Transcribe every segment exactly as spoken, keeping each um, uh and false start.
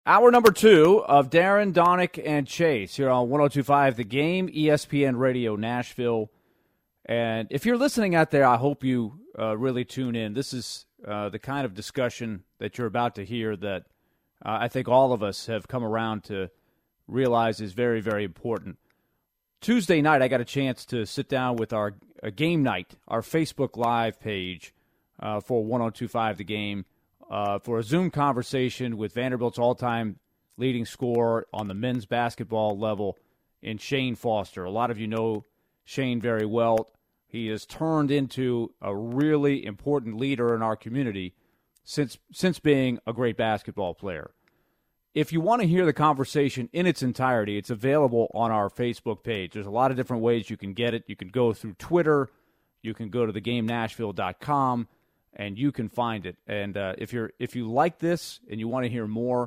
Hour number two of Darren, Donick, and Chase here on one oh two point five The Game, E S P N Radio Nashville. And if you're listening out there, I hope you uh, really tune in. This is uh, the kind of discussion that you're about to hear that uh, I think all of us have come around to realize is very, very important. Tuesday night, I got a chance to sit down with our uh, game night, our Facebook Live page uh, for one oh two point five The Game. Uh, for a Zoom conversation with Vanderbilt's all-time leading scorer on the men's basketball level in Shane Foster. A lot of you know Shane very well. He has turned into a really important leader in our community since since being a great basketball player. If you want to hear the conversation in its entirety, it's available on our Facebook page. There's a lot of different ways you can get it. You can go through Twitter. You can go to the game nashville dot com. And you can find it. And uh, if you're if you like this and you want to hear more,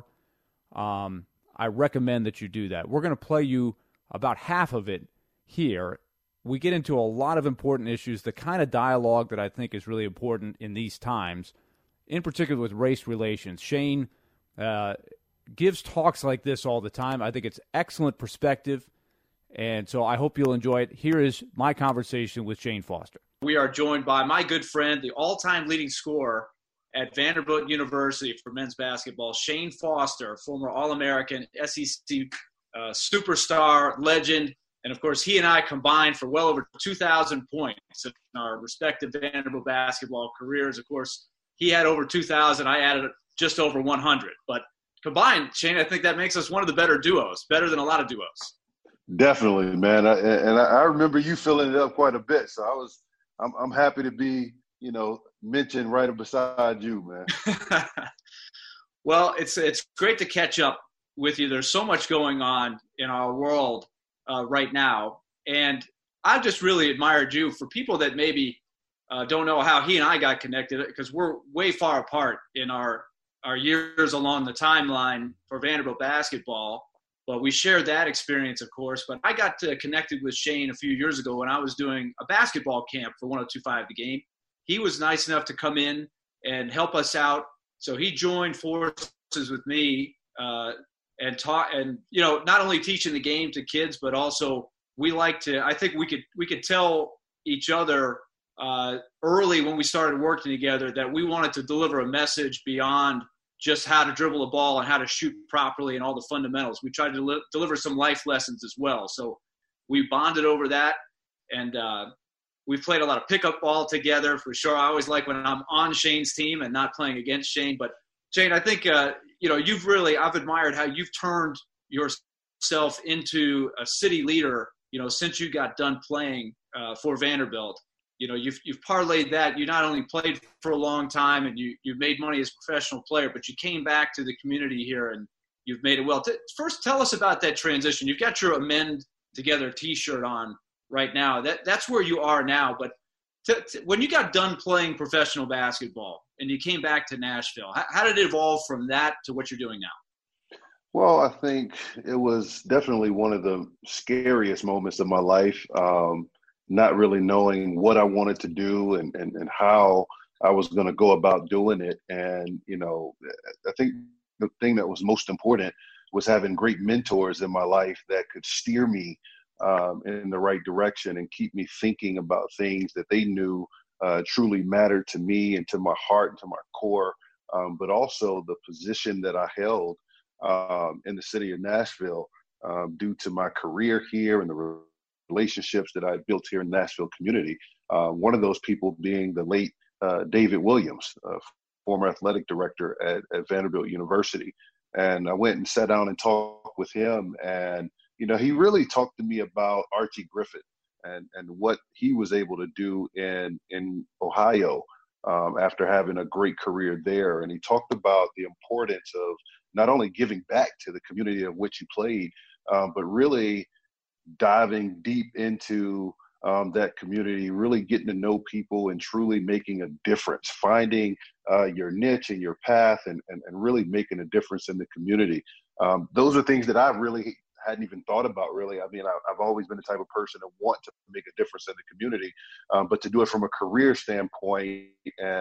um, I recommend that you do that. We're going to play you about half of it here. We get into a lot of important issues, the kind of dialogue that I think is really important in these times, in particular with race relations. Shane uh, gives talks like this all the time. I think it's excellent perspective, and so I hope you'll enjoy it. Here is my conversation with Shane Foster. We are joined by my good friend, the all-time leading scorer at Vanderbilt University for men's basketball, Shane Foster, former All-American, S E C uh, superstar, legend. And, of course, he and I combined for well over two thousand points in our respective Vanderbilt basketball careers. Of course, he had over two thousand. I added just over one hundred. But combined, Shane, I think that makes us one of the better duos, better than a lot of duos. Definitely, man. I, and I remember you filling it up quite a bit. So I was – I'm I'm happy to be, you know, mentioned right beside you, man. Well, it's it's great to catch up with you. There's so much going on in our world uh, right now, and I've just really admired you. For people that maybe uh, don't know how he and I got connected, because we're way far apart in our our years along the timeline for Vanderbilt basketball. But we shared that experience, of course. But I got uh, connected with Shane a few years ago when I was doing a basketball camp for one oh two point five The Game. He was nice enough to come in and help us out. So he joined forces with me uh, and taught, and you know, not only teaching the game to kids, but also we like to. I think we could we could tell each other uh, early when we started working together that we wanted to deliver a message beyond just how to dribble a ball and how to shoot properly and all the fundamentals. We tried to li- deliver some life lessons as well. So we bonded over that, and uh, we played a lot of pickup ball together for sure. I always like when I'm on Shane's team and not playing against Shane. But Shane, I think, uh, you know, you've really, I've admired how you've turned yourself into a city leader, you know, since you got done playing uh, for Vanderbilt. You know, you've you've parlayed that. You not only played for a long time and you you've made money as a professional player, but you came back to the community here and you've made it well. T- first, tell us about that transition. You've got your Amend Together T-shirt on right now. That that's where you are now. But t- t- when you got done playing professional basketball and you came back to Nashville, how, how did it evolve from that to what you're doing now? Well, I think it was definitely one of the scariest moments of my life. Um, not really knowing what I wanted to do and, and, and how I was going to go about doing it. And, you know, I think the thing that was most important was having great mentors in my life that could steer me um, in the right direction and keep me thinking about things that they knew uh, truly mattered to me and to my heart and to my core, um, but also the position that I held um, in the city of Nashville um, due to my career here and the relationships that I built here in the Nashville community. Uh, one of those people being the late uh, David Williams, uh, former athletic director at, at Vanderbilt University. And I went and sat down and talked with him. And, you know, he really talked to me about Archie Griffin and, and what he was able to do in, in Ohio um, after having a great career there. And he talked about the importance of not only giving back to the community of which he played, um, but really diving deep into um, that community, really getting to know people and truly making a difference, finding uh, your niche and your path and, and, and really making a difference in the community. Um, those are things that I really hadn't even thought about, really. I mean, I, I've always been the type of person to want to make a difference in the community, um, but to do it from a career standpoint and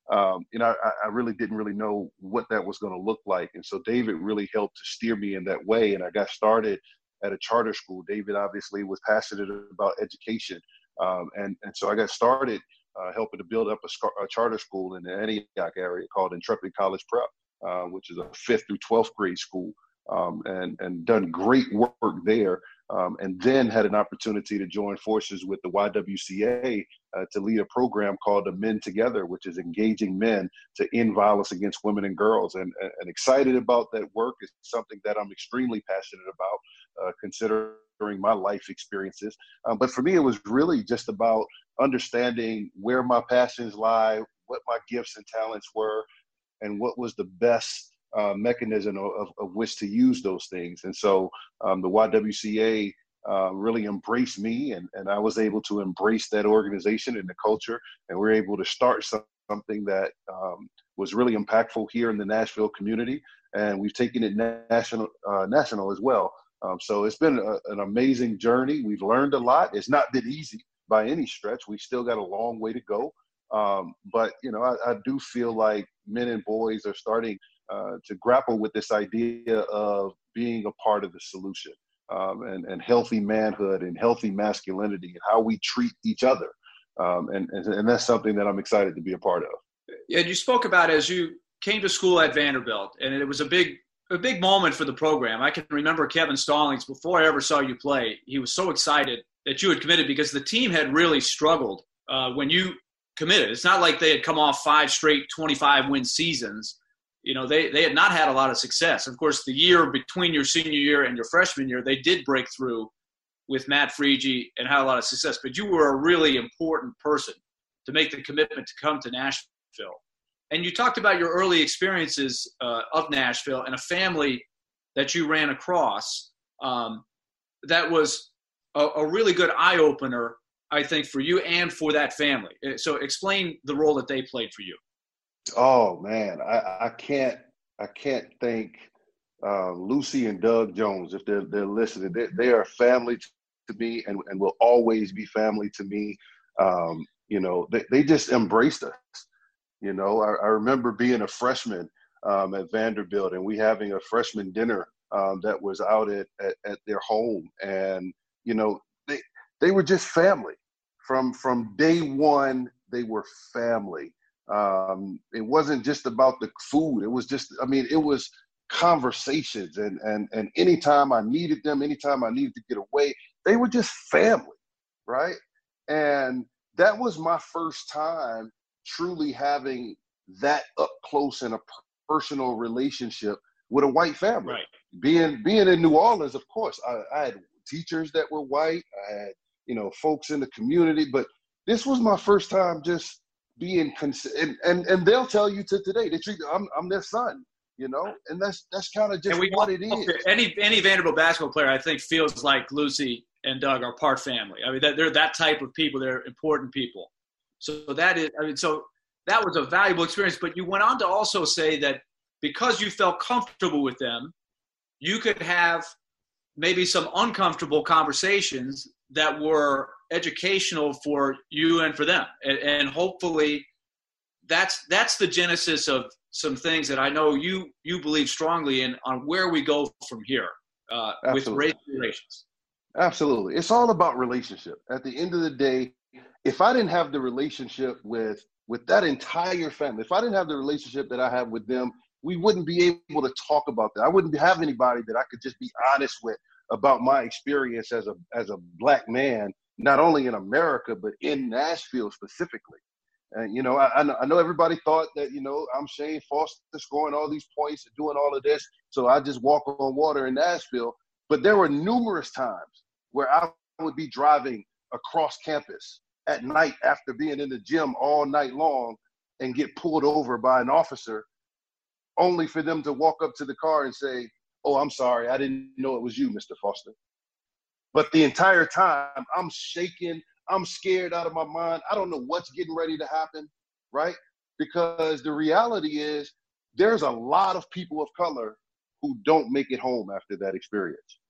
um, you know, I, I really didn't really know what that was going to look like. And so David really helped to steer me in that way. And I got started at a charter school. David obviously was passionate about education. Um, and, and so I got started uh, helping to build up a, sc- a charter school in the Antioch area called Intrepid College Prep, uh, which is a fifth through twelfth grade school, um, and, and done great work there. Um, and then had an opportunity to join forces with the Y W C A uh, to lead a program called the Men Together, which is engaging men to end violence against women and girls. And, and excited about that work. Is something that I'm extremely passionate about, uh, considering my life experiences. Um, but for me, it was really just about understanding where my passions lie, what my gifts and talents were, and what was the best uh, mechanism of, of, of which to use those things. And so um, the Y W C A uh, really embraced me, and, and I was able to embrace that organization and the culture, and we were able to start some, something that um, was really impactful here in the Nashville community, and we've taken it national, uh, national as well. Um, so it's been a, an amazing journey. We've learned a lot. It's not been easy by any stretch. We've still got a long way to go. Um, but, you know, I, I do feel like men and boys are starting uh, to grapple with this idea of being a part of the solution, um, and, and healthy manhood and healthy masculinity and how we treat each other. Um, and, and, and that's something that I'm excited to be a part of. Yeah, you spoke about as you came to school at Vanderbilt, and it was a big a big moment for the program. I can remember Kevin Stallings, before I ever saw you play, he was so excited that you had committed because the team had really struggled uh, when you committed. It's not like they had come off five straight twenty-five win seasons. You know, they, they had not had a lot of success. Of course, the year between your senior year and your freshman year, they did break through with Matt Friege and had a lot of success. But you were a really important person to make the commitment to come to Nashville. And you talked about your early experiences uh, of Nashville and a family that you ran across um, that was a, a really good eye-opener, I think, for you and for that family. So explain the role that they played for you. Oh, man, I, I can't I can't thank uh, Lucy and Doug Jones, if they're, they're listening. They, they are family to me and, and will always be family to me. Um, you know, they, they just embraced us. You know, I, I remember being a freshman um, at Vanderbilt, and we having a freshman dinner um, that was out at, at, at their home. And, you know, they they were just family. From from day one, they were family. Um, it wasn't just about the food. It was just, I mean, it was conversations. And, and, and anytime I needed them, anytime I needed to get away, they were just family, right? And that was my first time truly having that up close and a personal relationship with a white family. Right. Being being in New Orleans, of course, I, I had teachers that were white. I had, you know, folks in the community, but this was my first time just being cons- and, and and they'll tell you to today they treat I'm I'm their son, you know, and that's that's kind of just we what it is. Any any Vanderbilt basketball player, I think, feels like Lucy and Doug are part family. I mean, they're that type of people. They're important people. So that is, I mean, so that was a valuable experience. But you went on to also say that because you felt comfortable with them, you could have maybe some uncomfortable conversations that were educational for you and for them. And, and hopefully that's that's the genesis of some things that I know you you believe strongly in on where we go from here uh, with race relations. Absolutely. It's all about relationship. At the end of the day, if I didn't have the relationship with with that entire family, if I didn't have the relationship that I have with them, we wouldn't be able to talk about that. I wouldn't have anybody that I could just be honest with about my experience as a as a black man, not only in America, but in Nashville specifically. And, you know, I, I know everybody thought that, you know, I'm Shane Foster scoring all these points and doing all of this, so I just walk on water in Nashville. But there were numerous times where I would be driving across campus at night after being in the gym all night long and get pulled over by an officer, only for them to walk up to the car and say, "Oh, I'm sorry, I didn't know it was you, Mister Foster." But the entire time, I'm shaking, I'm scared out of my mind. I don't know what's getting ready to happen, right? Because the reality is there's a lot of people of color who don't make it home after that experience.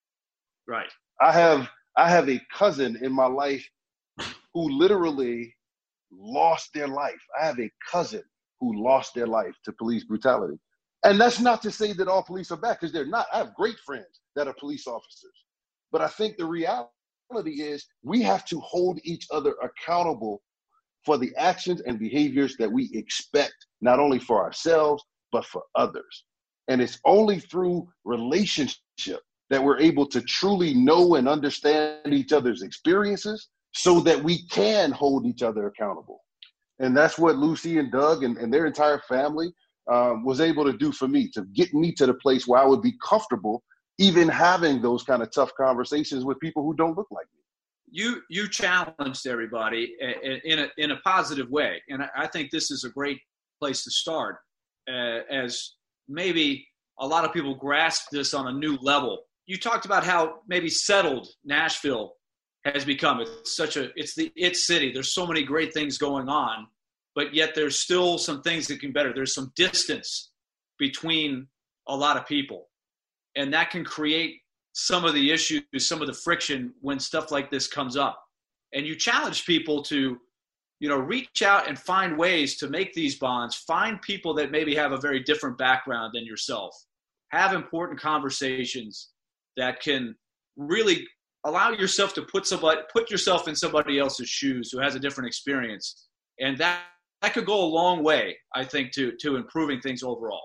Right. I have I have a cousin in my life who literally lost their life. I have a cousin who lost their life to police brutality. And that's not to say that all police are bad, because they're not. I have great friends that are police officers. But I think the reality is we have to hold each other accountable for the actions and behaviors that we expect, not only for ourselves, but for others. And it's only through relationship that we're able to truly know and understand each other's experiences so that we can hold each other accountable. And that's what Lucy and Doug and, and their entire family um, was able to do for me, to get me to the place where I would be comfortable even having those kind of tough conversations with people who don't look like me. You you challenged everybody in a, in a positive way. And I think this is a great place to start, uh, as maybe a lot of people grasp this on a new level. You talked about how maybe settled Nashville has become. It's such a, it's the it city. There's so many great things going on, but yet there's still some things that can be better. There's some distance between a lot of people, and that can create some of the issues, some of the friction when stuff like this comes up. And you challenge people to, you know, reach out and find ways to make these bonds, find people that maybe have a very different background than yourself, have important conversations that can really allow yourself to put somebody, put yourself in somebody else's shoes who has a different experience. And that, that could go a long way, I think, to, to improving things overall.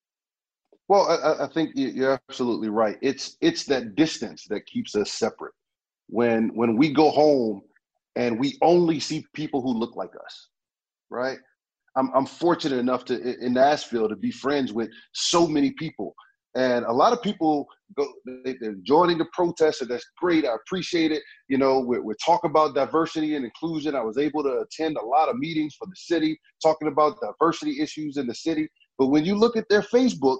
Well, I, I think you're absolutely right. It's it's that distance that keeps us separate. When when we go home and we only see people who look like us, right? I'm I'm fortunate enough to in Nashville to be friends with so many people, and a lot of people go they're joining the protest, and that's great. I appreciate it. You know, we're we're talking about diversity and inclusion. I was able to attend a lot of meetings for the city talking about diversity issues in the city. But when you look at their Facebook,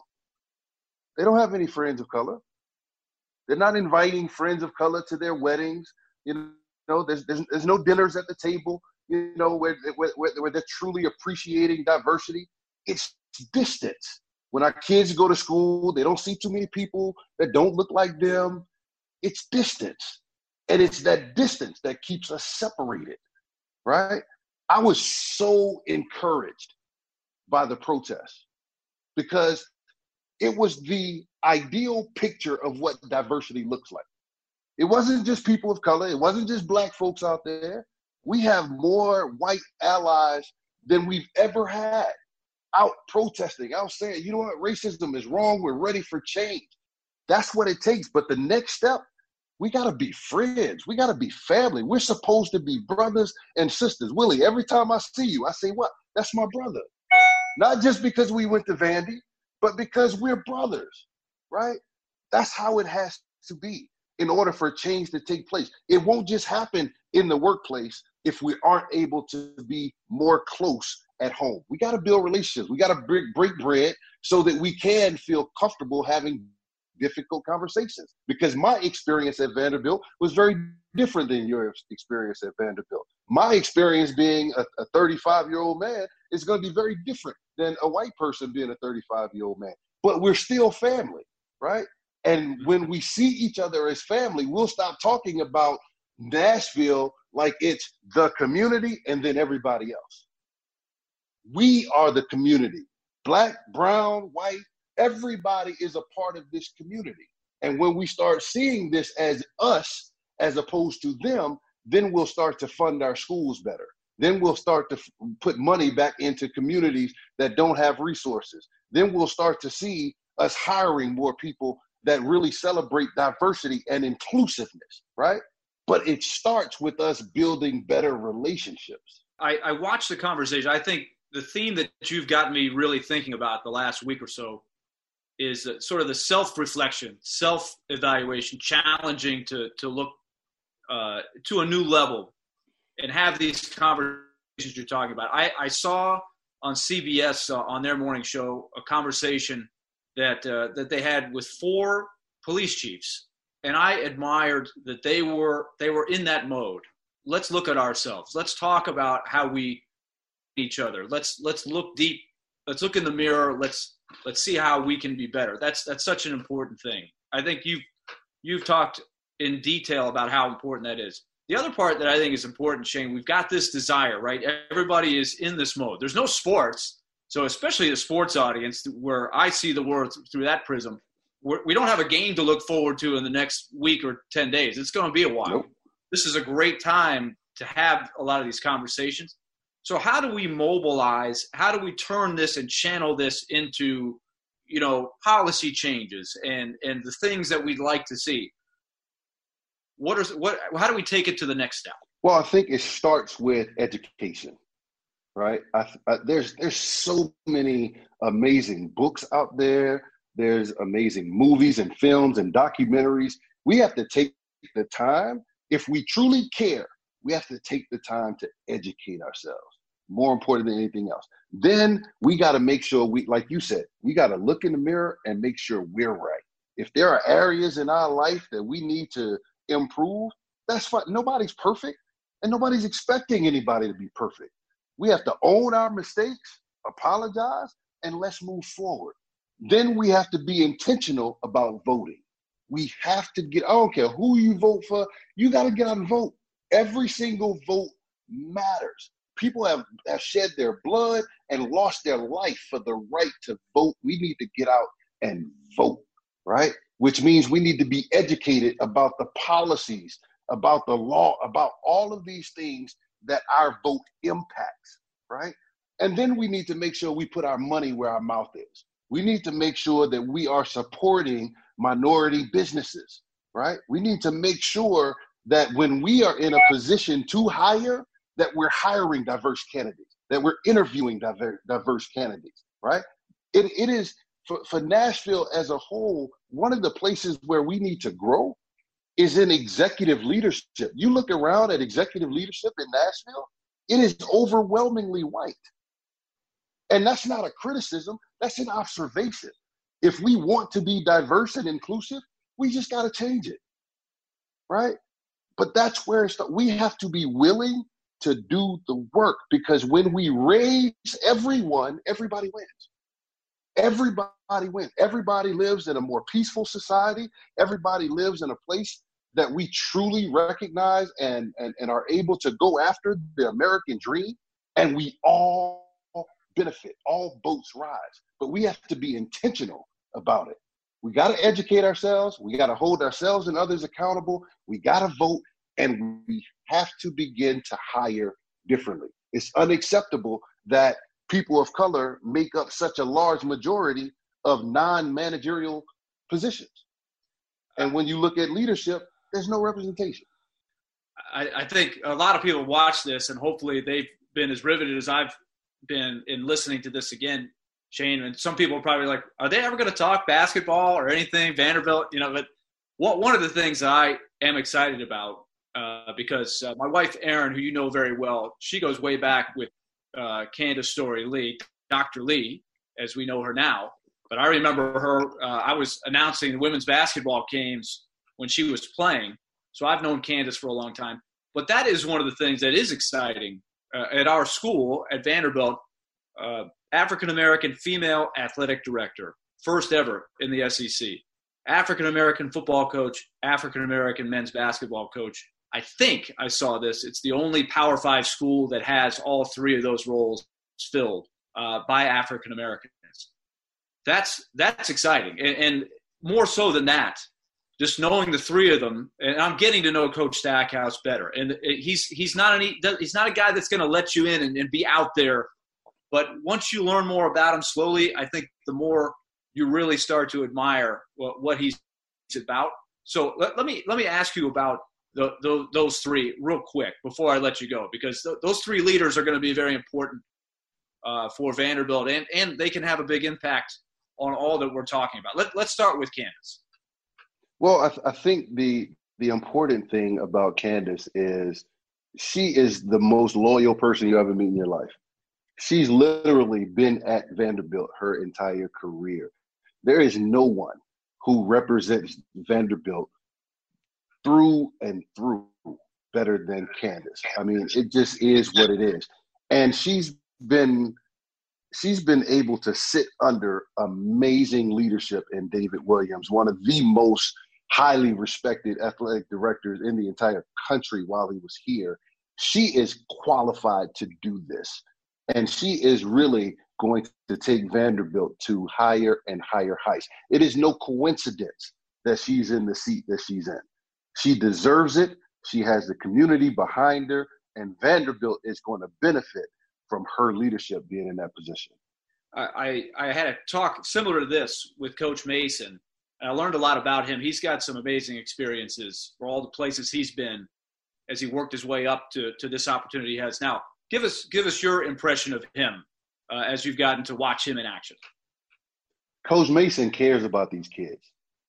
they don't have any friends of color. They're not inviting friends of color to their weddings. You know, there's there's, there's no dinners at the table, you know, where, where, where they're truly appreciating diversity. It's distance. When our kids go to school, they don't see too many people that don't look like them. It's distance. And it's that distance that keeps us separated, right? I was so encouraged by the protest because it was the ideal picture of what diversity looks like. It wasn't just people of color. It wasn't just black folks out there. We have more white allies than we've ever had out protesting, out saying, you know what, racism is wrong. We're ready for change. That's what it takes. But the next step, we got to be friends. We got to be family. We're supposed to be brothers and sisters. Willie, every time I see you, I say, what? That's my brother. Not just because we went to Vandy, but because we're brothers, right? That's how it has to be in order for change to take place. It won't just happen in the workplace if we aren't able to be more close at home. We got to build relationships. We got to break, break bread so that we can feel comfortable having difficult conversations. Because my experience at Vanderbilt was very different than your experience at Vanderbilt. My experience being a, a thirty-five-year-old man is going to be very different than a white person being a thirty-five-year-old man. But we're still family, right? And when we see each other as family, we'll stop talking about Nashville like it's the community and then everybody else. We are the community. Black, brown, white, everybody is a part of this community. And when we start seeing this as us as opposed to them, then we'll start to fund our schools better. Then we'll start to f- put money back into communities that don't have resources. Then we'll start to see us hiring more people that really celebrate diversity and inclusiveness, right? But it starts with us building better relationships. I, I watched the conversation. I think the theme that you've gotten me really thinking about the last week or so is uh, sort of the self-reflection, self-evaluation, challenging to to look uh, to a new level and have these conversations you're talking about. I, I saw on C B S uh, on their morning show a conversation that uh, that they had with four police chiefs, and I admired that they were they were in that mode. Let's look at ourselves. Let's talk about how we each other. Let's let's look deep. Let's look in the mirror. Let's let's see how we can be better. That's that's such an important thing. I think you've you've talked in detail about how important that is. The other part that I think is important, Shane, we've got this desire, right? Everybody is in this mode. There's no sports. So especially the sports audience, where I see the world through that prism, we're, we don't have a game to look forward to in the next week or ten days. It's going to be a while. Nope. This is a great time to have a lot of these conversations. So how do we mobilize? How do we turn this and channel this into, you know, policy changes and, and the things that we'd like to see? What is what? How do we take it to the next step? Well, I think it starts with education, right? I, I, there's there's so many amazing books out there. There's amazing movies and films and documentaries. We have to take the time. If we truly care, we have to take the time to educate ourselves. More important than anything else. Then we got to make sure we, like you said, we got to look in the mirror and make sure we're right. If there are areas in our life that we need to improve, that's fine. Nobody's perfect, and nobody's expecting anybody to be perfect. We have to own our mistakes, apologize, and let's move forward. Then we have to be intentional about voting. We have to get, I don't care who you vote for, you got to get out and vote. Every single vote matters. People have, have shed their blood and lost their life for the right to vote. We need to get out and vote, right? Which means we need to be educated about the policies, about the law, about all of these things that our vote impacts, right? And then we need to make sure we put our money where our mouth is. We need to make sure that we are supporting minority businesses, right? We need to make sure that when we are in a position to hire, that we're hiring diverse candidates, that we're interviewing diverse, diverse candidates, right? It, it is, for, for Nashville as a whole, one of the places where we need to grow is in executive leadership. You look around at executive leadership in Nashville, it is overwhelmingly white. And that's not a criticism, that's an observation. If we want to be diverse and inclusive, we just got to change it, right? But that's where it's, we have to be willing to do the work, because when we raise everyone, everybody wins. Everybody wins. Everybody lives in a more peaceful society. Everybody lives in a place that we truly recognize and, and, and are able to go after the American dream, and we all benefit, all boats rise. But we have to be intentional about it. We got to educate ourselves. We got to hold ourselves and others accountable. We got to vote, and we have to begin to hire differently. It's unacceptable that people of color make up such a large majority of non-managerial positions. And when you look at leadership, there's no representation. I, I think a lot of people watch this, and hopefully they've been as riveted as I've been in listening to this again, Shane. And some people are probably like, are they ever going to talk basketball or anything, Vanderbilt? You know, but what, one of the things that I am excited about, uh, because uh, my wife, Erin, who you know very well, she goes way back with uh, Candace Storey Lee, Doctor Lee, as we know her now. But I remember her, uh, I was announcing the women's basketball games when she was playing. So I've known Candace for a long time. But that is one of the things that is exciting uh, at our school at Vanderbilt. Uh, African-American female athletic director, first ever in the S E C. African-American football coach, African-American men's basketball coach. I think I saw this. It's the only Power Five school that has all three of those roles filled uh, by African-Americans. That's that's exciting. And, and more so than that, just knowing the three of them, and I'm getting to know Coach Stackhouse better. And he's he's not an, he's not a guy that's going to let you in and, and be out there. But once you learn more about him slowly, I think the more you really start to admire what, what he's about. So let, let me let me ask you about the, the, those three real quick before I let you go, because th- those three leaders are going to be very important uh, for Vanderbilt, and, and they can have a big impact on all that we're talking about. Let, let's start with Candace. Well, I, th- I think the the important thing about Candace is she is the most loyal person you ever meet in your life. She's literally been at Vanderbilt her entire career. There is no one who represents Vanderbilt through and through better than Candace. I mean, it just is what it is. And she's been she's been able to sit under amazing leadership in David Williams, one of the most highly respected athletic directors in the entire country while he was here. She is qualified to do this. And she is really going to take Vanderbilt to higher and higher heights. It is no coincidence that she's in the seat that she's in. She deserves it. She has the community behind her, and Vanderbilt is going to benefit from her leadership being in that position. I, I had a talk similar to this with Coach Mason, and I learned a lot about him. He's got some amazing experiences for all the places he's been as he worked his way up to, to this opportunity he has now. Give us give us your impression of him uh, as you've gotten to watch him in action. Coach Mason cares about these kids.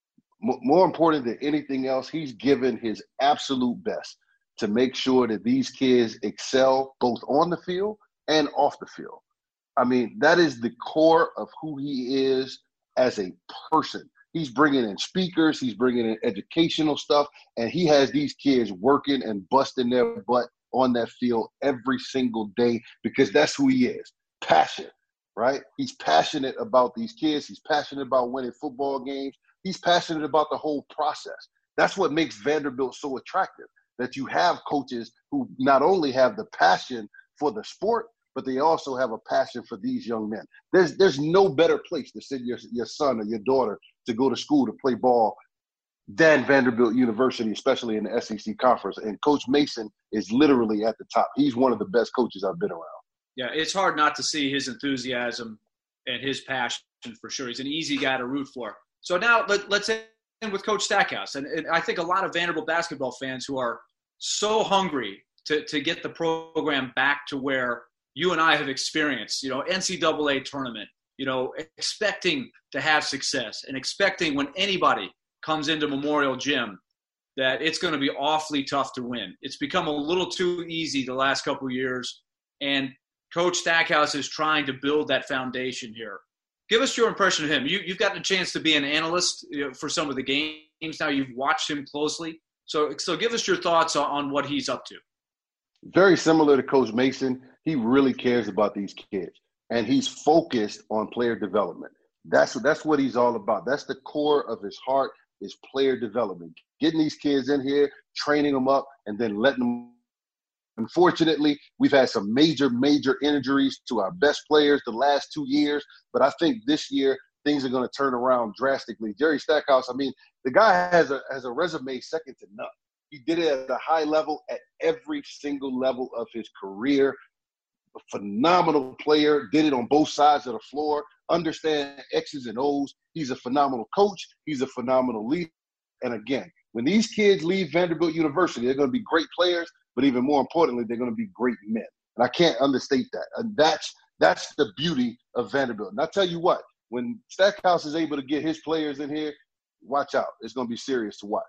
M- more important than anything else, he's given his absolute best to make sure that these kids excel both on the field and off the field. I mean, that is the core of who he is as a person. He's bringing in speakers, he's bringing in educational stuff, and he has these kids working and busting their butt on that field every single day because that's who he is. Passion, right? He's passionate about these kids. He's passionate about winning football games. He's passionate about the whole process. That's what makes Vanderbilt so attractive, that you have coaches who not only have the passion for the sport, but they also have a passion for these young men. There's there's no better place to send your, your son or your daughter to go to school to play ball than Vanderbilt University, especially in the S E C conference. And Coach Mason is literally at the top. He's one of the best coaches I've been around. Yeah, it's hard not to see his enthusiasm and his passion for sure. He's an easy guy to root for. So now let, let's end with Coach Stackhouse. And, and I think a lot of Vanderbilt basketball fans who are so hungry to, to get the program back to where you and I have experienced, you know, N C double A tournament, you know, expecting to have success and expecting when anybody comes into Memorial Gym that it's going to be awfully tough to win. It's become a little too easy the last couple of years, and Coach Stackhouse is trying to build that foundation here. Give us your impression of him. You, you've gotten a chance to be an analyst, you know, for some of the games now. You've watched him closely. So, so give us your thoughts on, on what he's up to. Very similar to Coach Mason. He really cares about these kids, and he's focused on player development. That's, that's what he's all about. That's the core of his heart, is player development. Getting these kids in here, training them up, and then letting them. Unfortunately, we've had some major, major injuries to our best players the last two years, but I think this year things are going to turn around drastically. Jerry Stackhouse, I mean, the guy has a has a resume second to none. He did it at a high level at every single level of his career. A phenomenal player, did it on both sides of the floor, understand X's and O's. He's a phenomenal coach. He's a phenomenal leader. And again, when these kids leave Vanderbilt University, they're going to be great players, but even more importantly, they're going to be great men. And I can't understate that. And that's that's the beauty of Vanderbilt. And I tell you what, when Stackhouse is able to get his players in here, watch out. It's going to be serious to watch.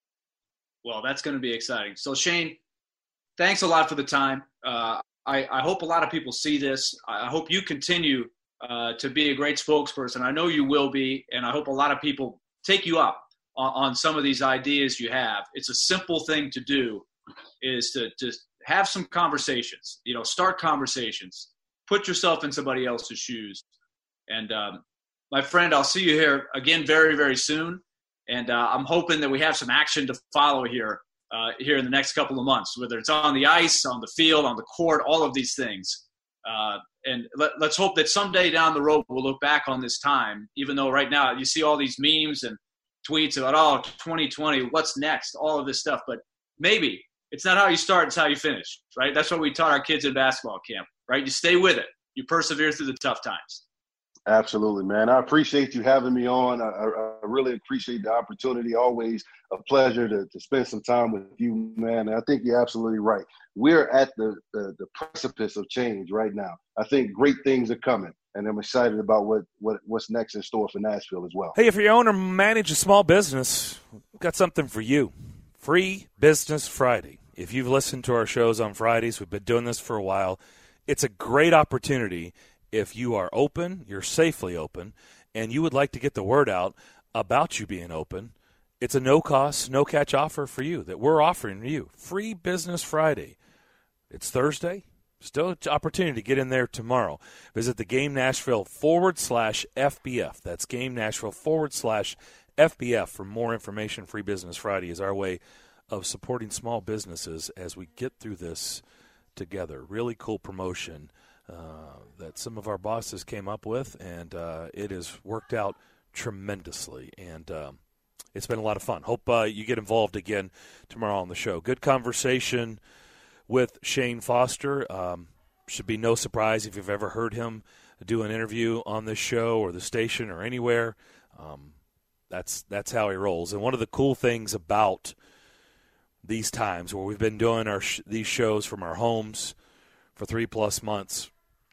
Well, that's going to be exciting. So, Shane, thanks a lot for the time. Uh, I, I hope a lot of people see this. I hope you continue uh, to be a great spokesperson. I know you will be, and I hope a lot of people take you up on, on some of these ideas you have. It's a simple thing to do, is to just have some conversations, you know, start conversations, put yourself in somebody else's shoes. And um, my friend, I'll see you here again very, very soon. And uh, I'm hoping that we have some action to follow here, uh, here in the next couple of months, whether it's on the ice, on the field, on the court, all of these things. Uh, and let, let's hope that someday down the road we'll look back on this time, even though right now you see all these memes and tweets about, oh, twenty twenty, what's next, all of this stuff. But maybe it's not how you start, it's how you finish, right? That's what we taught our kids in basketball camp, right? You stay with it. You persevere through the tough times. Absolutely, man. I appreciate you having me on. I, I, I really appreciate the opportunity. Always a pleasure to, to spend some time with you, man. And I think you're absolutely right. We're at the, the, the precipice of change right now. I think great things are coming, and I'm excited about what, what what's next in store for Nashville as well. Hey, if you own or manage a small business, we've got something for you. Free Business Friday. If you've listened to our shows on Fridays, we've been doing this for a while. It's a great opportunity. If you are open, you're safely open, and you would like to get the word out about you being open, it's a no-cost, no-catch offer for you that we're offering you. Free Business Friday. It's Thursday. Still an opportunity to get in there tomorrow. Visit the Game Nashville forward slash FBF. That's Game Nashville forward slash F B F for more information. Free Business Friday is our way of supporting small businesses as we get through this together. Really cool promotion uh, that some of our bosses came up with, and uh, it has worked out tremendously. And um, it's been a lot of fun. Hope uh, you get involved again tomorrow on the show. Good conversation with Shane Foster. Um, should be no surprise if you've ever heard him do an interview on this show or the station or anywhere. Um, that's that's how he rolls. And one of the cool things about these times where we've been doing our sh- these shows from our homes for three plus months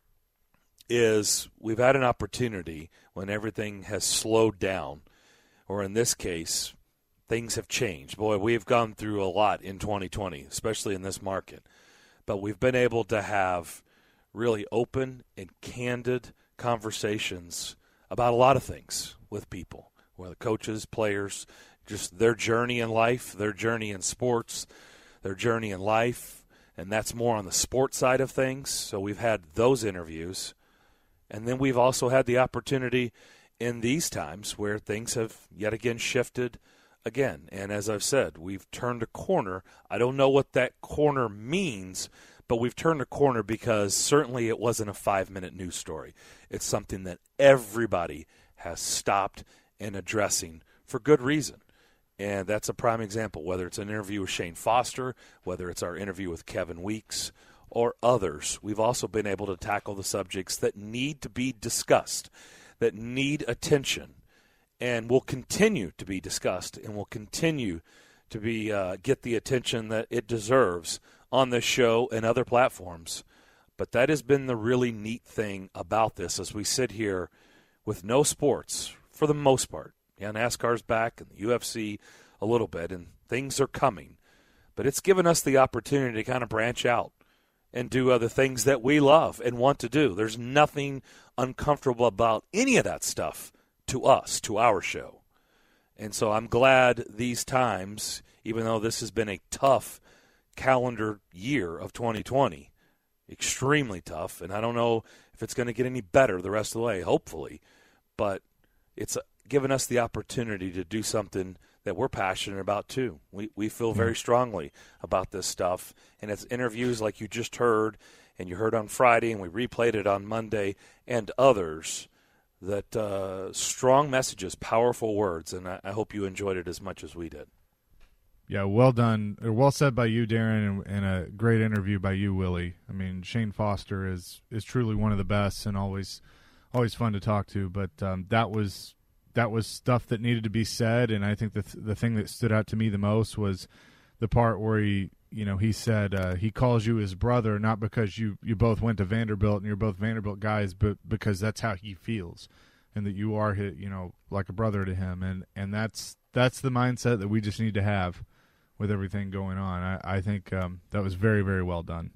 is we've had an opportunity when everything has slowed down, or in this case, things have changed. Boy, we've gone through a lot in twenty twenty, especially in this market. But we've been able to have really open and candid conversations about a lot of things with people, whether coaches, players, just their journey in life, their journey in sports, their journey in life, and that's more on the sports side of things. So we've had those interviews. And then we've also had the opportunity in these times where things have yet again shifted again. And as I've said, we've turned a corner. I don't know what that corner means, but we've turned a corner because certainly it wasn't a five-minute news story. It's something that everybody has stopped and addressing for good reason. And that's a prime example, whether it's an interview with Shane Foster, whether it's our interview with Kevin Weeks, or others. We've also been able to tackle the subjects that need to be discussed, that need attention, and will continue to be discussed and will continue to be uh, get the attention that it deserves on this show and other platforms. But that has been the really neat thing about this as we sit here with no sports for the most part. Yeah, NASCAR's back and the U F C a little bit, and things are coming. But it's given us the opportunity to kind of branch out and do other things that we love and want to do. There's nothing uncomfortable about any of that stuff to us, to our show. And so I'm glad these times, even though this has been a tough calendar year of twenty twenty, extremely tough, and I don't know if it's going to get any better the rest of the way, hopefully, but it's given us the opportunity to do something that we're passionate about too. We we feel very strongly about this stuff, and it's interviews like you just heard, and you heard on Friday, and we replayed it on Monday, and others, that uh, strong messages, powerful words, and I, I hope you enjoyed it as much as we did. Yeah, well done, or well said by you, Darren, and, and a great interview by you, Willie. I mean, Shane Foster is is truly one of the best, and always always fun to talk to. But um, that was. That was stuff that needed to be said, and I think the th- the thing that stood out to me the most was the part where he, you know, he said uh, he calls you his brother not because you, you both went to Vanderbilt and you're both Vanderbilt guys, but because that's how he feels, and that you are, his, you know, like a brother to him, and, and that's that's the mindset that we just need to have with everything going on. I, I think um, that was very, very well done.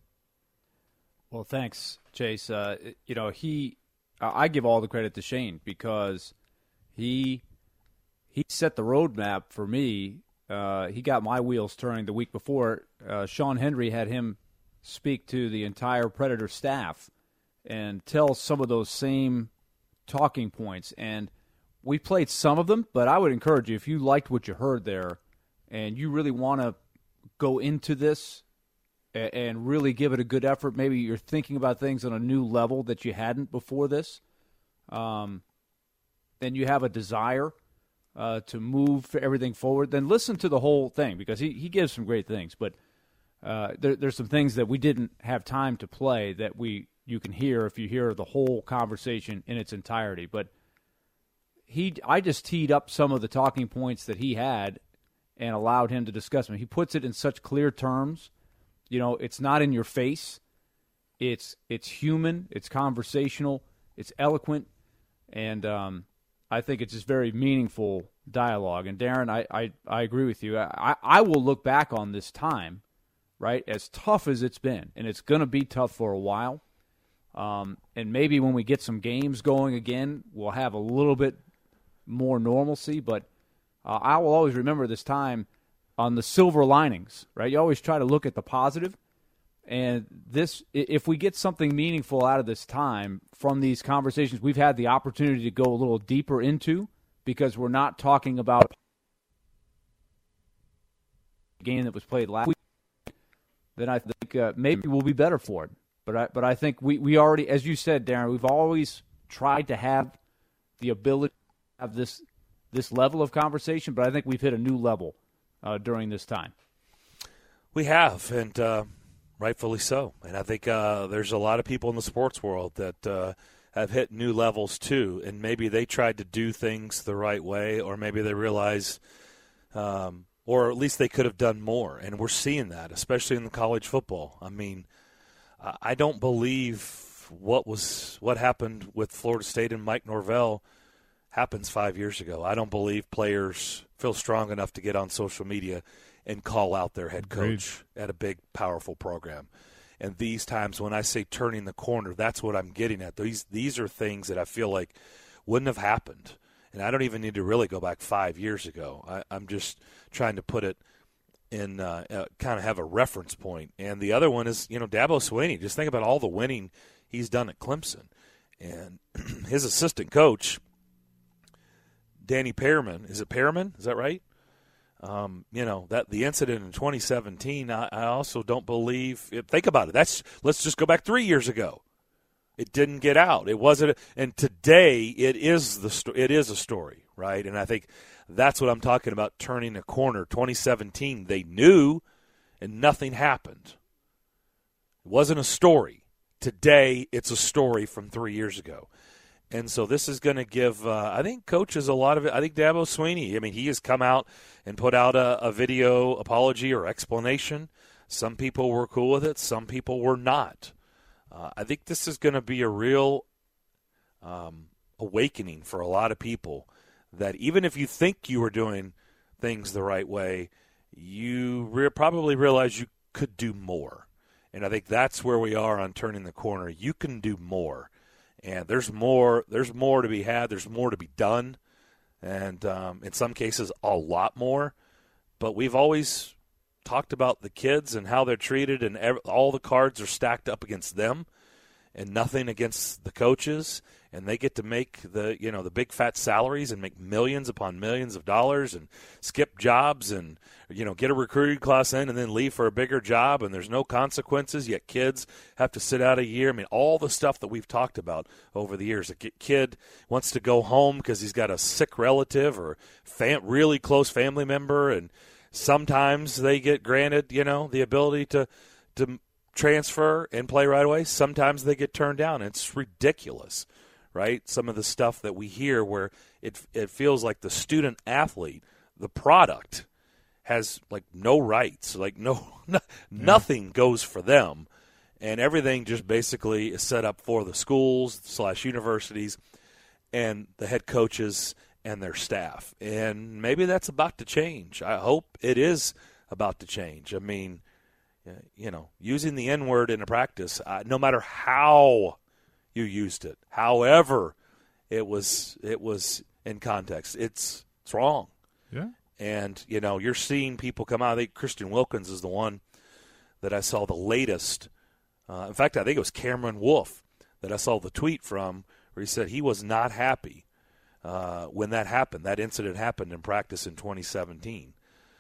Well, thanks, Chase. Uh, you know, he, I give all the credit to Shane because He he set the roadmap for me. Uh, he got my wheels turning the week before. Uh, Sean Henry had him speak to the entire Predator staff and tell some of those same talking points. And we played some of them, but I would encourage you, if you liked what you heard there and you really want to go into this and, and really give it a good effort, maybe you're thinking about things on a new level that you hadn't before this, um, and you have a desire uh, to move everything forward, then listen to the whole thing because he, he gives some great things. But uh, there, there's some things that we didn't have time to play that we you can hear if you hear the whole conversation in its entirety. But he, I just teed up some of the talking points that he had and allowed him to discuss them. He puts it in such clear terms. You know, it's not in your face. It's it's human. It's conversational. It's eloquent. And um, I think it's just very meaningful dialogue. And, Darren, I, I, I agree with you. I, I will look back on this time, right, as tough as it's been. And it's going to be tough for a while. Um, and maybe when we get some games going again, we'll have a little bit more normalcy. But uh, I will always remember this time on the silver linings, right? You always try to look at the positive. And this, if we get something meaningful out of this time from these conversations we've had the opportunity to go a little deeper into, because we're not talking about a game that was played last week, then I think uh, maybe we'll be better for it. But I, but I think we, we already, as you said, Darren, we've always tried to have the ability to have this this level of conversation, but I think we've hit a new level uh, during this time. We have, and uh, rightfully so. And I think uh, there's a lot of people in the sports world that uh, have hit new levels too, and maybe they tried to do things the right way, or maybe they realize um, – or at least they could have done more. And we're seeing that, especially in the college football. I mean, I don't believe what was what happened with Florida State and Mike Norvell happens five years ago. I don't believe players feel strong enough to get on social media and call out their head coach Great. at a big, powerful program. And these times when I say turning the corner, that's what I'm getting at. These these are things that I feel like wouldn't have happened. And I don't even need to really go back five years ago. I, I'm just trying to put it in, uh, uh, kind of have a reference point. And the other one is, you know, Dabo Swinney. Just think about all the winning he's done at Clemson. And his assistant coach, Danny Pearman, is it Pearman? Is that right? Um, you know, that the incident in twenty seventeen, I, I also don't believe – think about it. That's let's just go back three years ago. It didn't get out. It wasn't, and today it is the it is a story, right? And I think that's what I'm talking about. Turning a corner. twenty seventeen, they knew, and nothing happened. It wasn't a story. Today, it's a story from three years ago, and so this is going to give, uh, I think, coaches a lot of it. I think Dabo Swinney. I mean, he has come out and put out a, a video apology or explanation. Some people were cool with it. Some people were not. Uh, I think this is going to be a real um, awakening for a lot of people that even if you think you were doing things the right way, you re- probably realize you could do more. And I think that's where we are on turning the corner. You can do more. And there's more There's more to be had. There's more to be done. And um, in some cases, a lot more. But we've always talked about the kids and how they're treated, and ev- all the cards are stacked up against them and nothing against the coaches, and they get to make the you know the big fat salaries and make millions upon millions of dollars and skip jobs and you know get a recruiting class in and then leave for a bigger job, and there's no consequences, yet kids have to sit out a year. I mean, all the stuff that we've talked about over the years. A kid wants to go home because he's got a sick relative or fam- really close family member, and sometimes they get granted, you know, the ability to to transfer and play right away. Sometimes they get turned down. It's ridiculous, right? Some of the stuff that we hear where it it feels like the student athlete, the product, has like no rights, like no, no nothing yeah. goes for them, and everything just basically is set up for the schools slash universities and the head coaches and their staff. And maybe that's about to change. I hope it is about to change. I mean, you know, using the N-word in a practice, uh, no matter how you used it, however it was it was in context, it's it's wrong. Yeah. And, you know, you're seeing people come out. I think Christian Wilkins is the one that I saw the latest. Uh, in fact, I think it was Cameron Wolf that I saw the tweet from where he said he was not happy Uh, when that happened. That incident happened in practice in twenty seventeen.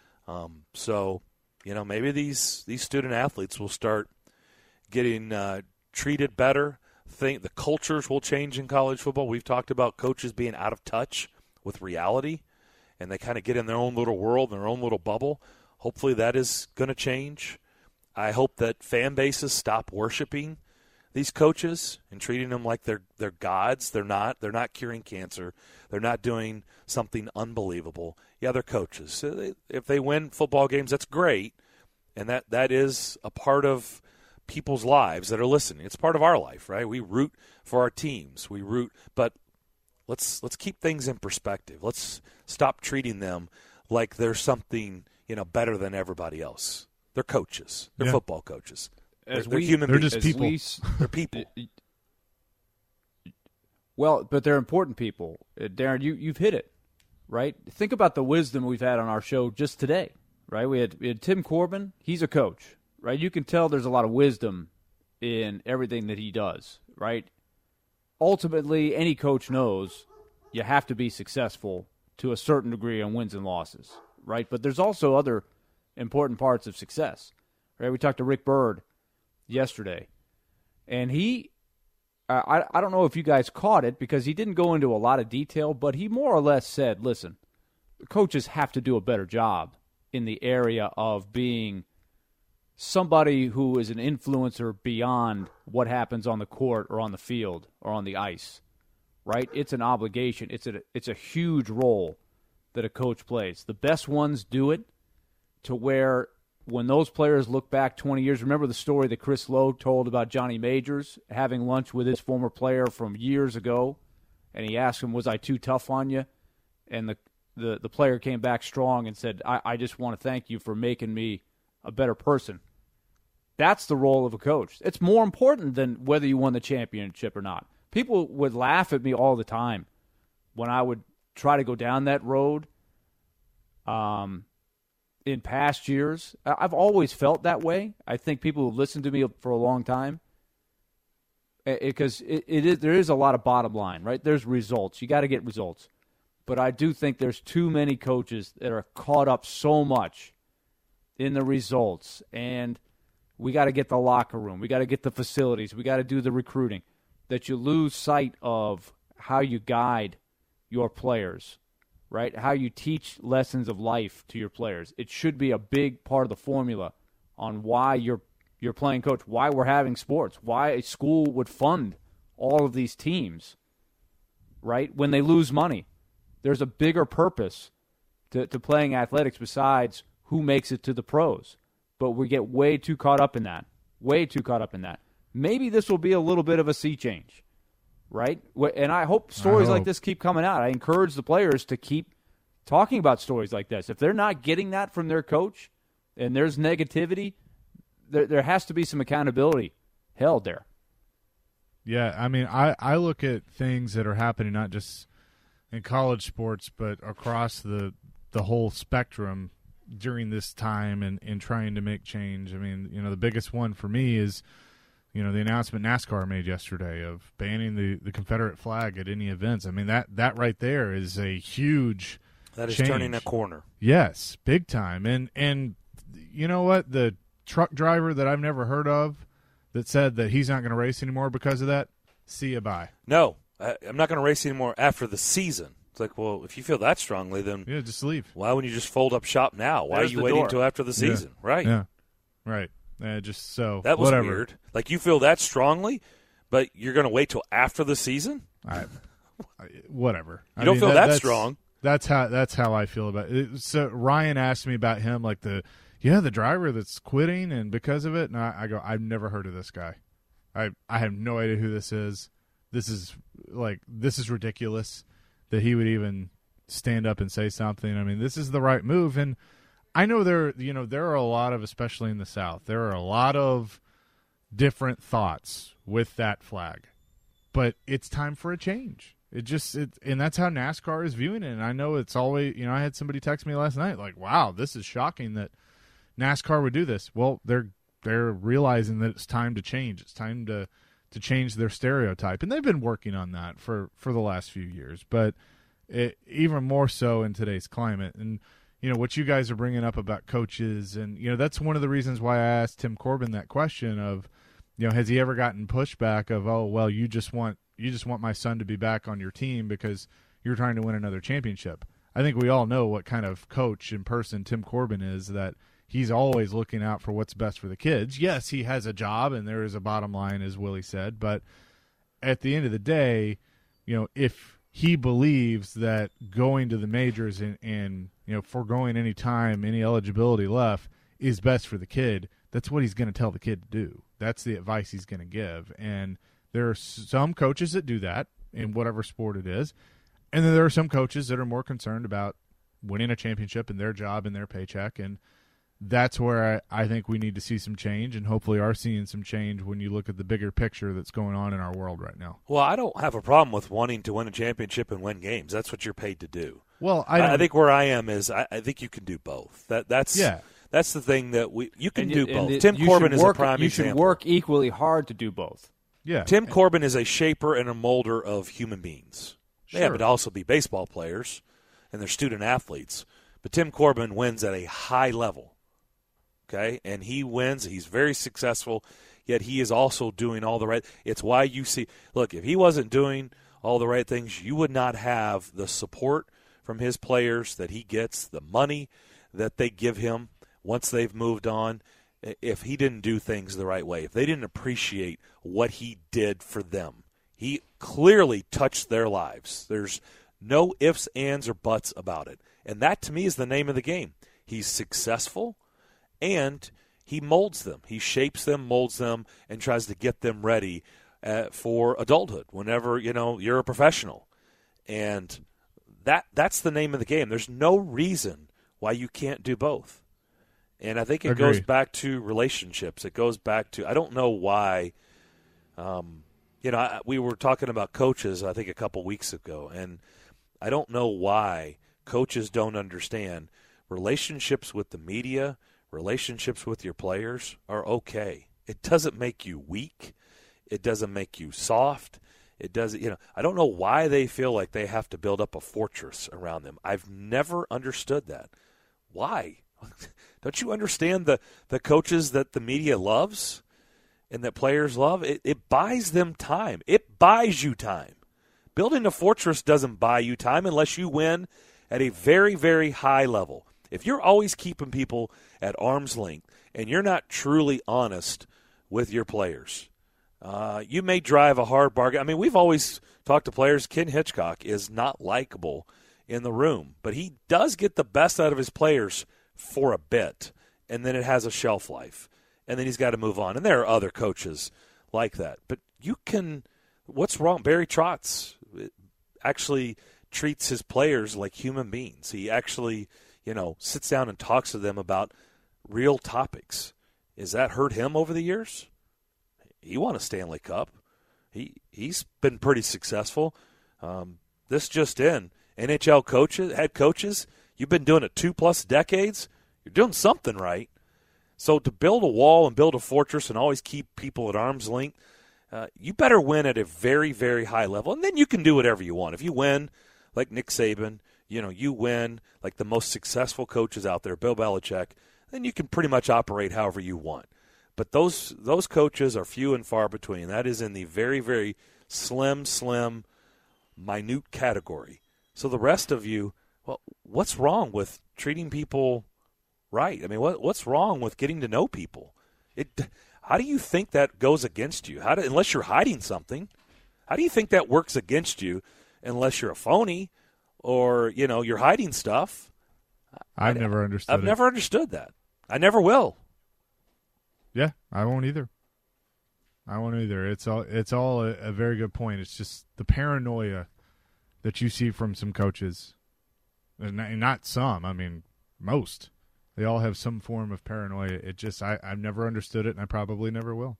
Um, so, you know, maybe these, these student athletes will start getting uh, treated better. Think the cultures will change in college football. We've talked about coaches being out of touch with reality, and they kind of get in their own little world, their own little bubble. Hopefully that is going to change. I hope that fan bases stop worshiping these coaches and treating them like they're they're gods. They're not. They're not curing cancer. They're not doing something unbelievable. Yeah, they're coaches. So they, if they win football games, that's great, and that, that is a part of people's lives that are listening. It's part of our life, right? We root for our teams. We root, but let's let's keep things in perspective. Let's stop treating them like they're something you know better than everybody else. They're coaches. They're yeah. football coaches. As they're we, human they're beings. just people. We, they're people. Well, but they're important people. Uh, Darren, you, you've hit it, right? Think about the wisdom we've had on our show just today, right? We had, we had Tim Corbin. He's a coach, right? You can tell there's a lot of wisdom in everything that he does, right? Ultimately, any coach knows you have to be successful to a certain degree on wins and losses, right? But there's also other important parts of success, right? We talked to Rick Byrd yesterday, And he, uh, I, I don't know if you guys caught it because he didn't go into a lot of detail, but he more or less said, listen, coaches have to do a better job in the area of being somebody who is an influencer beyond what happens on the court or on the field or on the ice, right? It's an obligation. It's a, it's a huge role that a coach plays. The best ones do it to where when those players look back twenty years, remember the story that Chris Lowe told about Johnny Majors having lunch with his former player from years ago, and he asked him, was I too tough on you? And the the, the player came back strong and said, I, I just want to thank you for making me a better person. That's the role of a coach. It's more important than whether you won the championship or not. People would laugh at me all the time when I would try to go down that road. Um, in past years, I've always felt that way. I think people who've listened to me for a long time, because it, it, it is there is a lot of bottom line, right? There's results. You got to get results. But I do think there's too many coaches that are caught up so much in the results, and we got to get the locker room. We got to get the facilities. We got to do the recruiting, that you lose sight of how you guide your players, right? How you teach lessons of life to your players. It should be a big part of the formula on why you're you're playing coach, why we're having sports, why a school would fund all of these teams, right? When they lose money, there's a bigger purpose to, to playing athletics besides who makes it to the pros. But we get way too caught up in that, way too caught up in that. Maybe this will be a little bit of a sea change. Right? And I hope stories I hope. like this keep coming out. I encourage the players to keep talking about stories like this. If they're not getting that from their coach and there's negativity, there, there has to be some accountability held there. Yeah, I mean, I, I look at things that are happening not just in college sports but across the the whole spectrum during this time and, and trying to make change. I mean, you know, the biggest one for me is – you know, the announcement NASCAR made yesterday of banning the, the Confederate flag at any events. I mean, that, that right there is a huge That is change. Turning a corner. Yes, big time. And, and you know what? The truck driver that I've never heard of that said that he's not going to race anymore because of that, see you bye. No, I, I'm not going to race anymore after the season. It's like, well, if you feel that strongly, then yeah, just leave. Why wouldn't you just fold up shop now? Why There's are you waiting door. until after the season? Yeah. Right. Yeah, right. Uh, just so that was whatever. weird. Like you feel that strongly, but you're going to wait till after the season. I, I, whatever. You I don't mean, feel that, that that's, strong. That's how that's how I feel about it. So Ryan asked me about him, like the yeah, the driver that's quitting and because of it. And I, I go, I've never heard of this guy. I I have no idea who this is. This is like this is ridiculous that he would even stand up and say something. I mean, this is the right move. And I know there, you know, there are a lot of, especially in the South, there are a lot of different thoughts with that flag, but it's time for a change. It just, it, and that's how NASCAR is viewing it. And I know it's always, you know, I had somebody text me last night, like, wow, this is shocking that NASCAR would do this. Well, they're, they're realizing that it's time to change. It's time to, to change their stereotype. And they've been working on that for, for the last few years, but it, even more so in today's climate. And, you know, what you guys are bringing up about coaches, and, you know, that's one of the reasons why I asked Tim Corbin that question of, you know, has he ever gotten pushback of, oh, well, you just want you just want my son to be back on your team because you're trying to win another championship. I think we all know what kind of coach and person Tim Corbin is, that he's always looking out for what's best for the kids. Yes, he has a job and there is a bottom line, as Willie said, but at the end of the day, you know, if he believes that going to the majors and, and you know, foregoing any time, any eligibility left is best for the kid, that's what he's going to tell the kid to do. That's the advice he's going to give. And there are some coaches that do that in whatever sport it is. And then there are some coaches that are more concerned about winning a championship and their job and their paycheck. And that's where I, I think we need to see some change, and hopefully are seeing some change when you look at the bigger picture that's going on in our world right now. Well, I don't have a problem with wanting to win a championship and win games. That's what you're paid to do. Well, I, I think where I am is I, I think you can do both. That that's yeah. That's the thing that we you can and do it, both. It, Tim Corbin is work, a prime you example. You should work equally hard to do both. Yeah. Tim Corbin is a shaper and a molder of human beings. They Sure. happen to also be baseball players and they're student athletes. But Tim Corbin wins at a high level. Okay? And he wins. He's very successful. yet he is also doing all the right. It's why you see, look, if he wasn't doing all the right things, you would not have the support from his players that he gets, the money that they give him once they've moved on. If he didn't do things the right way, if they didn't appreciate what he did for them, he clearly touched their lives. There's no ifs, ands, or buts about it. And that, to me, is the name of the game. He's successful, and he molds them. He shapes them, molds them, and tries to get them ready uh, for adulthood whenever, you know, you're a professional. And that that's the name of the game. There's no reason why you can't do both. And I think it Agree. goes back to relationships. It goes back to – I don't know why um, – you know, I, we were talking about coaches, I think, a couple weeks ago, and I don't know why coaches don't understand relationships with the media, relationships with your players are okay. It doesn't make you weak. It doesn't make you soft. It doesn't – you know, I don't know why they feel like they have to build up a fortress around them. I've never understood that. Why? Don't you understand the, the coaches that the media loves and that players love? It, it buys them time. It buys you time. Building a fortress doesn't buy you time unless you win at a very, very high level. If you're always keeping people at arm's length and you're not truly honest with your players, uh, you may drive a hard bargain. I mean, we've always talked to players. Ken Hitchcock is not likable in the room, but he does get the best out of his players for a bit, and then it has a shelf life, and then he's got to move on. And there are other coaches like that. But you can – what's wrong? Barry Trotz actually treats his players like human beings. He actually, you know, sits down and talks to them about real topics. Has that hurt him over the years? He won a Stanley Cup. He, he's been pretty successful. Um, this just in, N H L coaches, head coaches – you've been doing it two-plus decades. You're doing something right. So to build a wall and build a fortress and always keep people at arm's length, uh, you better win at a very, very high level. And then you can do whatever you want. If you win like Nick Saban, you know, you win like the most successful coaches out there, Bill Belichick, then you can pretty much operate however you want. But those those coaches are few and far between. That is in the very, very slim, slim, minute category. So the rest of you, well, what's wrong with treating people right? I mean, what what's wrong with getting to know people? It. How do you think that goes against you? How do, unless you're hiding something, how do you think that works against you unless you're a phony or, you know, you're hiding stuff? I've I, never understood I've it. never understood that. I never will. Yeah, I won't either. I won't either. It's all it's all a, a very good point. It's just the paranoia that you see from some coaches. And not some, I mean, most. They all have some form of paranoia. It just, I, I've never understood it, and I probably never will.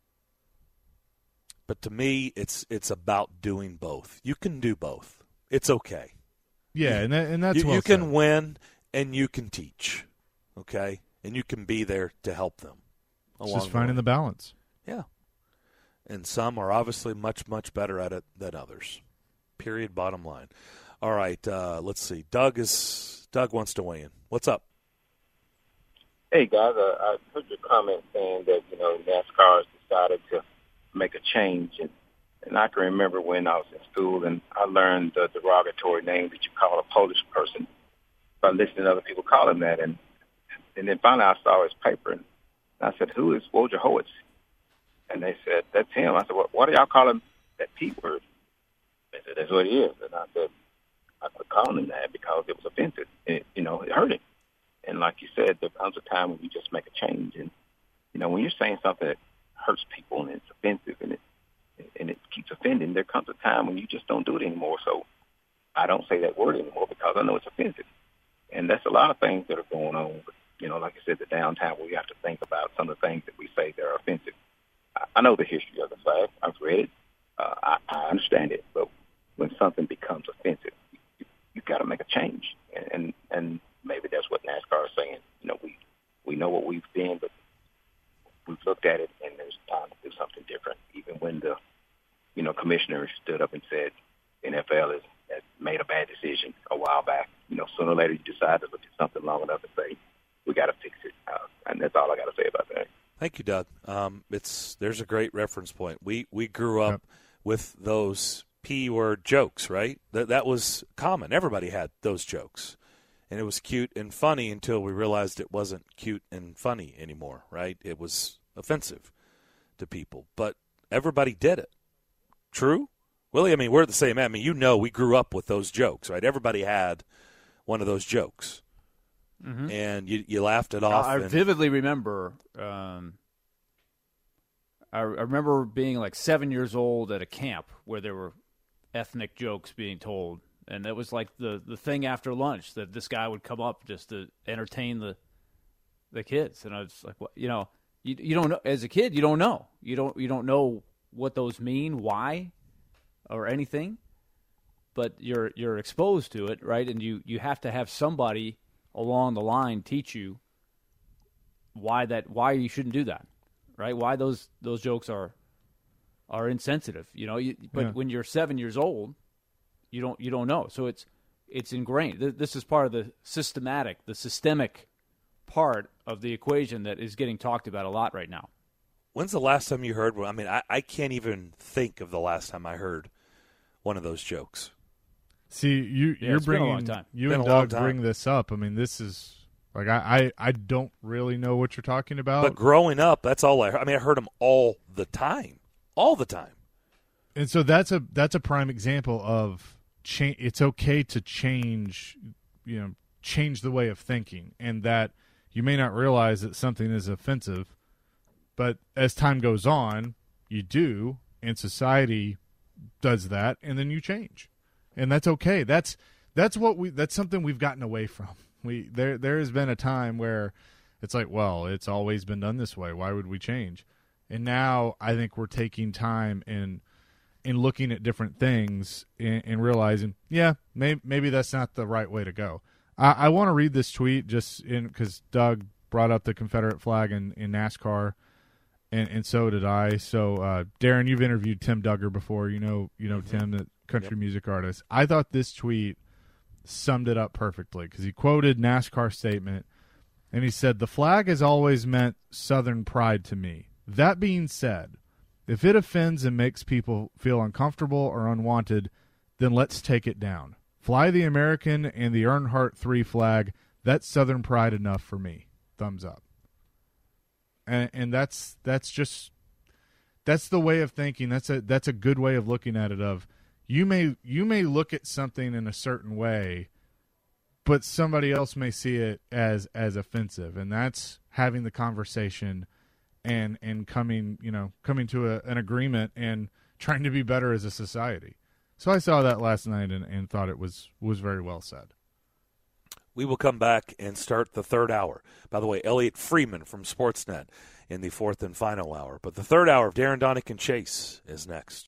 But to me, it's it's about doing both. You can do both. It's okay. Yeah, and that, and that's you, well you can said. win and you can teach, okay, and you can be there to help them. It's just finding the balance. Yeah, and some are obviously much much better at it than others. Period. Bottom line. All right, uh, let's see. Doug is Doug wants to weigh in. What's up? Hey, guys, uh, I heard your comment saying that, you know, NASCAR has decided to make a change. And, and I can remember when I was in school and I learned the derogatory name that you call a Polish person by listening to other people call him that. And and then finally I saw his paper, and I said, who is Wojciechowicz? And they said, that's him. I said, well, why do y'all call him that P word? They said, that's what he is. And I said, I quit calling him that because it was offensive. It, you know, it hurt him. And like you said, there comes a time when you just make a change. And, you know, when you're saying something that hurts people and it's offensive and it and it keeps offending, there comes a time when you just don't do it anymore. So I don't say that word anymore because I know it's offensive. And that's a lot of things that are going on. But, you know, like I said, the downtime where we have to think about some of the things that we say that are offensive. I, I know the history of the flag. I've read it. Uh, I, I understand it. But when something becomes offensive, you, you've got to make a change. And, and, and maybe that's what NASCAR is saying. You know, we, we know what we've been, but we've looked at it, and there's time to do something different. Even when the, you know, commissioner stood up and said N F L has, has made a bad decision a while back, you know, sooner or later you decide to look at something long enough and say, we got to fix it. Uh, and that's all I got to say about that. Thank you, Doug. Um, it's there's a great reference point. We we grew up yep. with those P word jokes, right? That that was common. Everybody had those jokes, and it was cute and funny until we realized it wasn't cute and funny anymore, right? It was offensive to people, but everybody did it. True, Willie? I mean, we're the same. I mean, you know, we grew up with those jokes, right? Everybody had one of those jokes. Mm-hmm. And you you laughed it off. I and, vividly remember. Um, I, I remember being like seven years old at a camp where there were ethnic jokes being told, and that was like the, the thing after lunch that this guy would come up just to entertain the the kids. And I was like, well, you know, you you don't know as a kid, you don't know, you don't you don't know what those mean, why, or anything, but you're you're exposed to it, right? And you you have to have somebody along the line teach you why that why you shouldn't do that, right? Why those those jokes are are insensitive, you know. You, but yeah. when you're seven years old, you don't you don't know. So it's it's ingrained. This is part of the systematic, the systemic part of the equation that is getting talked about a lot right now. When's the last time you heard one? I mean, I, I can't even think of the last time I heard one of those jokes. See, you, yeah, you're it's bringing been a long time. you been and Doug bring this up. I mean, this is like I, I, I don't really know what you're talking about. But growing up, that's all I heard. I mean, I heard them all the time, all the time. And so that's a that's a prime example of change. It's okay to change, you know, change the way of thinking, and that you may not realize that something is offensive, but as time goes on, you do, and society does that, and then you change. And that's okay. That's that's what we. That's something we've gotten away from. We there there has been a time where it's like, well, it's always been done this way. Why would we change? And now I think we're taking time in in looking at different things and, and realizing, yeah, maybe maybe that's not the right way to go. I, I want to read this tweet just in because Doug brought up the Confederate flag in, in NASCAR, and, and so did I. So uh, Darren, you've interviewed Tim Duggar before. You know you know mm-hmm. Tim, that country yep. music artist. I thought this tweet summed it up perfectly because he quoted NASCAR statement, and he said, "The flag has always meant Southern pride to me. That being said, if it offends and makes people feel uncomfortable or unwanted, then let's take it down. Fly the American and the Earnhardt three flag. That's Southern pride enough for me. Thumbs up." And, and that's that's just that's the way of thinking. That's a that's a good way of looking at it. Of You may you may look at something in a certain way, but somebody else may see it as as offensive, and that's having the conversation and and coming you know coming to a, an agreement and trying to be better as a society. So I saw that last night and, and thought it was was very well said. We will come back and start the third hour. By the way, Elliot Freeman from Sportsnet in the fourth and final hour. But the third hour of Darren, Donick, and Chase is next.